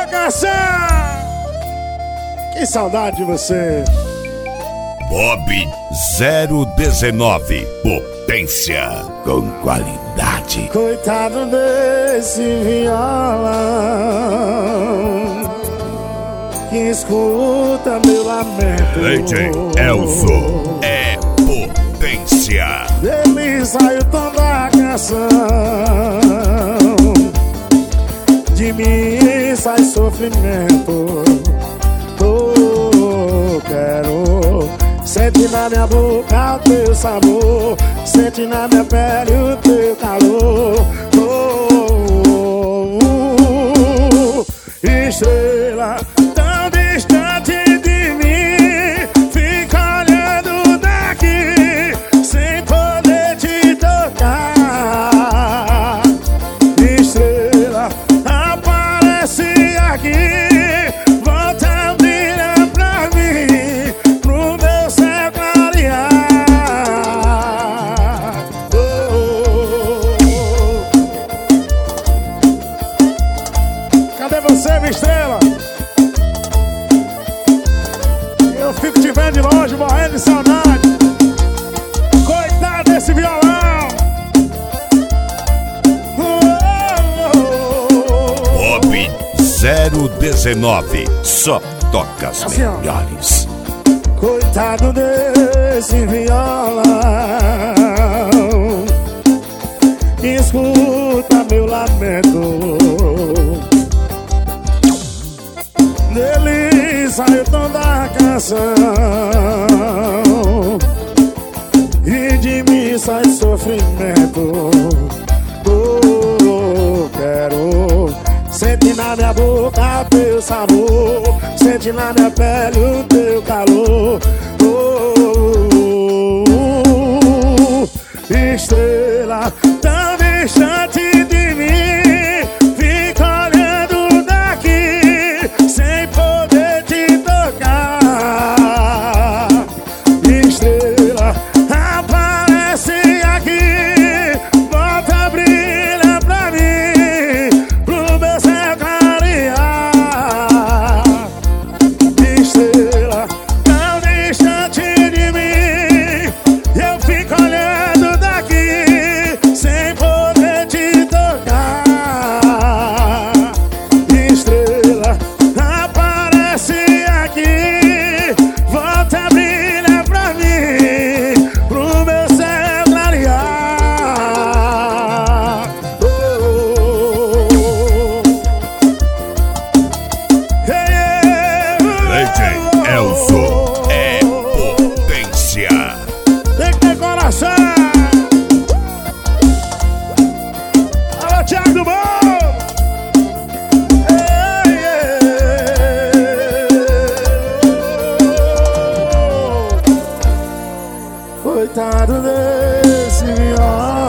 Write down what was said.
Cação! Que saudade de você. Bob 019, potência com qualidade. Coitado desse violão que escuta meu lamento. DJ Elzo é potência. Dele sai o tom da canção, de mim sai sofrimento. Quero sentir na minha boca o teu sabor, sentir na minha pele o teu calor. Estrela tão distante de mim, fica olhando daqui sem poder te tocar. Estrela aparece aqui, volta a brilhar pra mim, pro meu céu clarear. Cadê você, minha estrela? Eu fico te vendo de longe, morrendo de saudade. Coitado desse violão. Bob 019, só toca as Assim, ó. melhores. Coitado desse violão, escuta meu lamento. Dele sai o tom da canção, e de mim sai sofrimento. Quero sentir na minha boca o teu sabor, sentir na minha pele o teu calor. Estrela tão distante de mim, fica olhando daqui sem poder te tocar. Estrela aparece aqui, volta a brilhar pra mim, pro meu céu clarear. Estrela tão distante de mim, eu fico olhando daqui sem poder te tocar. Estrela aparece aqui, volta a brilhar pra mim, pro meu céu clarear. DJ Elzo é potência. Tem que ter coração. Alô, Thiago do Bom. Coitado desse violão